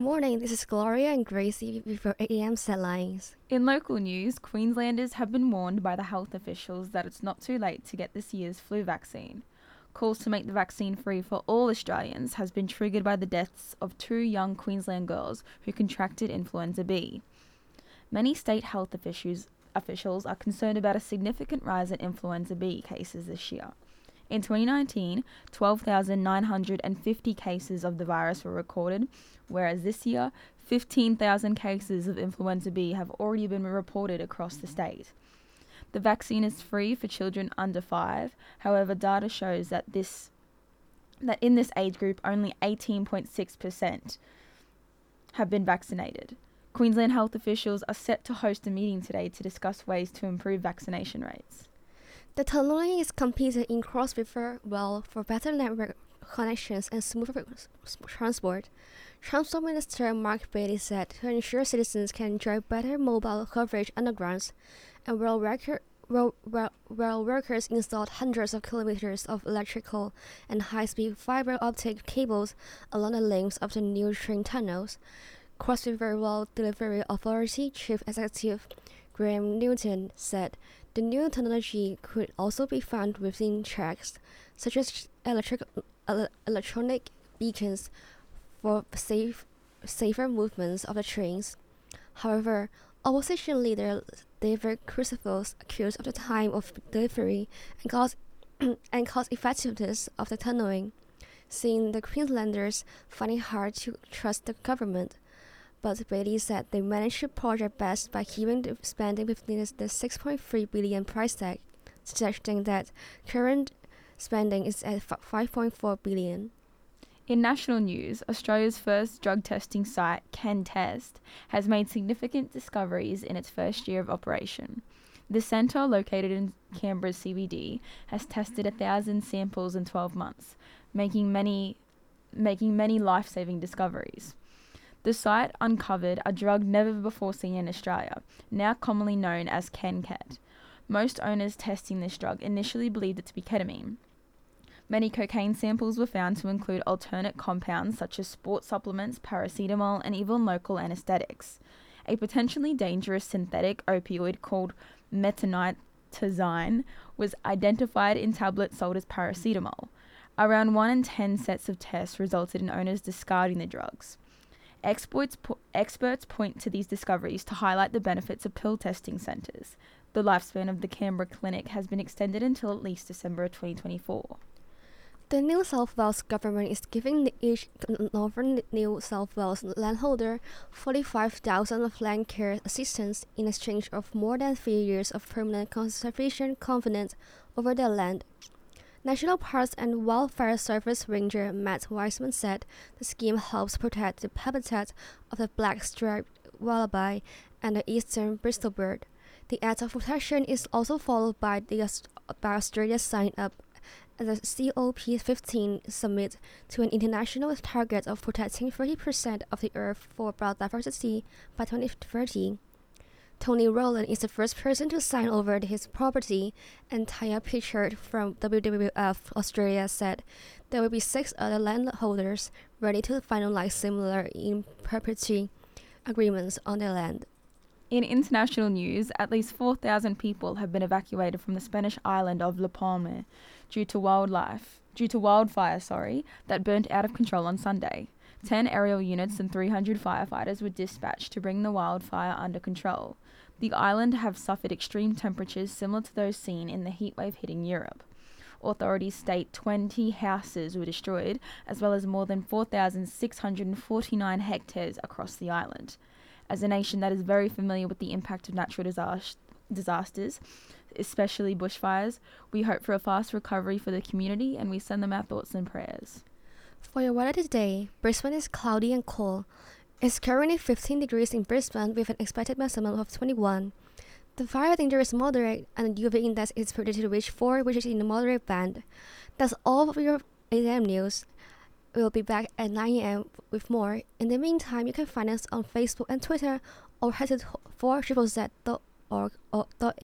Morning, this is Gloria and Gracie with your AM headlines. In local news, Queenslanders have been warned by the health officials that it's not too late to get this year's flu vaccine. Calls to make the vaccine free for all Australians has been triggered by the deaths of two young Queensland girls who contracted influenza B. Many state health officials are concerned about a significant rise in influenza B cases this year. In 2019, 12,950 cases of the virus were recorded, whereas this year, 15,000 cases of influenza B have already been reported across the state. The vaccine is free for children under 5. However, data shows that in this age group, only 18.6% have been vaccinated. Queensland health officials are set to host a meeting today to discuss ways to improve vaccination rates. The tunnelling is completed in Cross River Well for better network connections and smoother transport. Transport Minister Mark Bailey said to ensure citizens can enjoy better mobile coverage undergrounds, and rail workers installed hundreds of kilometers of electrical and high-speed fiber optic cables along the lengths of the new train tunnels. Cross River Well Delivery Authority Chief Executive Graham Newton said the new technology could also be found within tracks, such as electronic beacons for safer movements of the trains. However, opposition leader David Crucifix accused of the time of delivery and cost effectiveness of the tunnelling, saying the Queenslanders find it hard to trust the government. But Bailey said they managed the project best by keeping the spending within the $6.3 billion price tag, suggesting that current spending is at $5.4 billion. In national news, Australia's first drug testing site, CanTest, has made significant discoveries in its first year of operation. The centre, located in Canberra's CBD, has tested 1,000 samples in 12 months, making many life-saving discoveries. The site uncovered a drug never before seen in Australia, now commonly known as CanCat. Most owners testing this drug initially believed it to be ketamine. Many cocaine samples were found to include alternate compounds such as sport supplements, paracetamol, and even local anesthetics. A potentially dangerous synthetic opioid called metronidazine was identified in tablets sold as paracetamol. Around 1 in 10 sets of tests resulted in owners discarding the drugs. Experts point to these discoveries to highlight the benefits of pill testing centres. The lifespan of the Canberra clinic has been extended until at least December 2024. The New South Wales government is giving each Northern New South Wales landholder $45,000 of land care assistance in exchange of more than 3 years of permanent conservation covenant over their land. National Parks and Wildlife Service Ranger Matt Wiseman said the scheme helps protect the habitat of the black-striped wallaby and the eastern bristlebird. The act of protection is also followed by Australia's sign-up at the COP15 summit to an international target of protecting 30% of the Earth for biodiversity by 2030. Tony Rowland is the first person to sign over his property, and Taya Pritchard from WWF Australia said there will be 6 other landholders ready to finalize similar in perpetuity agreements on their land. In international news, at least 4,000 people have been evacuated from the Spanish island of La Palma due to wildfire that burnt out of control on Sunday. 10 aerial units and 300 firefighters were dispatched to bring the wildfire under control. The island have suffered extreme temperatures similar to those seen in the heatwave hitting Europe. Authorities state 20 houses were destroyed, as well as more than 4,649 hectares across the island. As a nation that is very familiar with the impact of natural disasters, especially bushfires, we hope for a fast recovery for the community, and we send them our thoughts and prayers. For your weather today, Brisbane is cloudy and cool. It's currently 15 degrees in Brisbane with an expected maximum of 21. The fire danger is moderate and the UV index is predicted to reach 4, which is in the moderate band. That's all of your 8 a.m. news. We'll be back at 9 a.m. with more. In the meantime, you can find us on Facebook and Twitter or head to 4ZZZ.org.au.